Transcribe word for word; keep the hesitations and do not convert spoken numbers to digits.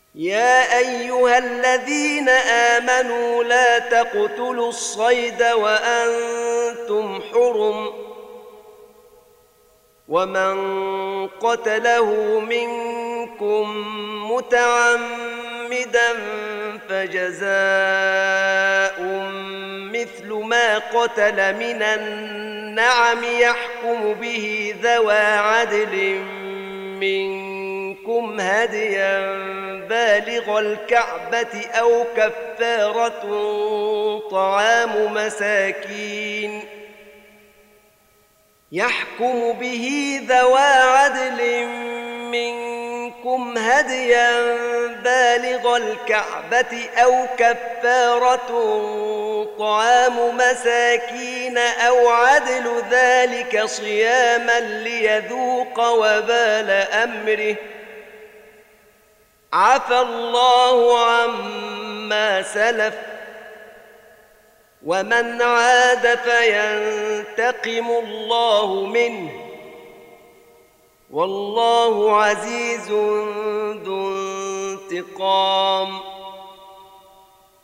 يا أيها الذين آمنوا لا تقتلوا الصيد وأنتم حرم، ومن قتله منكم متعمدا فجزاء مثل ما قتل من النعم يحكم به ذوى عدل منكم هديا بالغ الكعبة أو كفارة طعام مساكين يحكم به ذوى عدل منكم هديا بالغ الكعبة أو كفارة طعام مساكين أو عدل ذلك صياما ليذوق وبال أمره، عفى الله عما سلف، ومن عاد فينتقم الله منه، والله عزيز ذو انتقام.